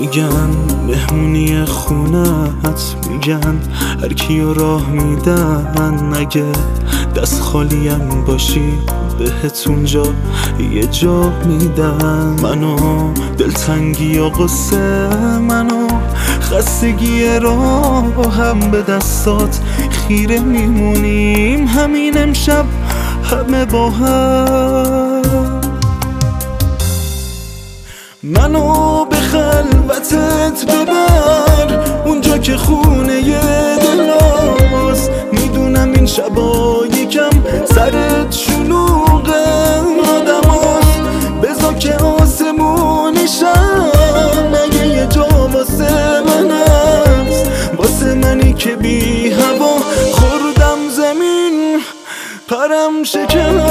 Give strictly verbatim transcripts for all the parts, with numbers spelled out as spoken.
میگن مهمونی خونت، میگن هر کیو راه میدن. اگه دست خالیم باشی بهت اونجا یه جا میدن. منو دلتنگی و قصه، منو خستگی راه هم به دستات خیره میمونیم همین امشب همه با هم. منو به خلوتت ببر اونجا که خونه دلاست. میدونم این شبا یکم سرت شلوغ آدم هست. بذار که آسمونیشم اگه یه جا واسه من هست، واسه منی که بی هوا خوردم زمین پرم شکن.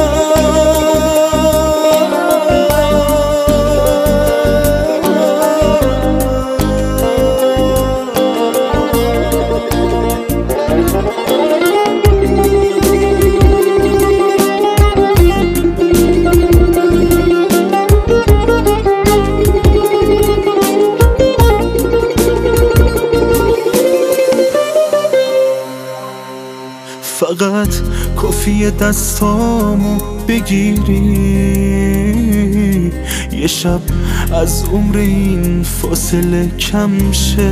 فقط کفی دستامو بگیری یه شب از عمر این فاصله کم شه.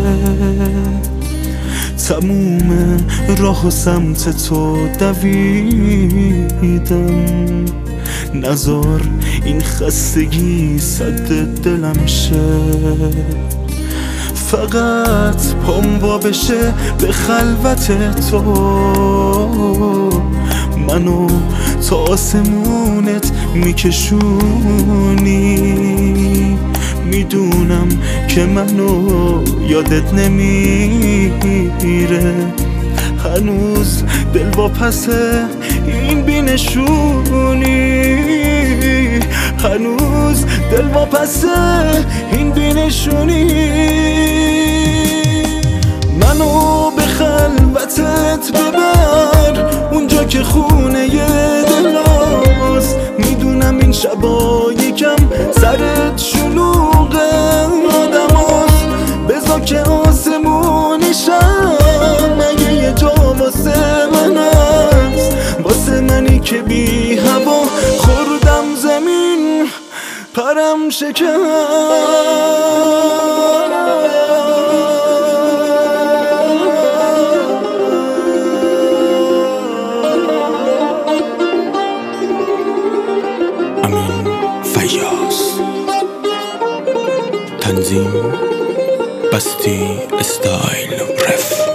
تموم راه و سمت تو دویدم، نذار این خستگی سد دلم شه. فقط پام وا بشه به خلوت تو، منو تا آسمونت میکشونی. میدونم که منو یادت نمیره، هنوز دل واپس این بینشونی. هنوز دل واپس این بینشونی. منو به خلوتت ببر اونجا که خونه دلاست. میدونم این شبا یکم سرت شلوغ آدم هست. بذار که آسمونیشم اگه یه جا واسه من هست، واسه منی که بی هوا خوردم زمین پرم شکن. تنظیم بستی استایل رف.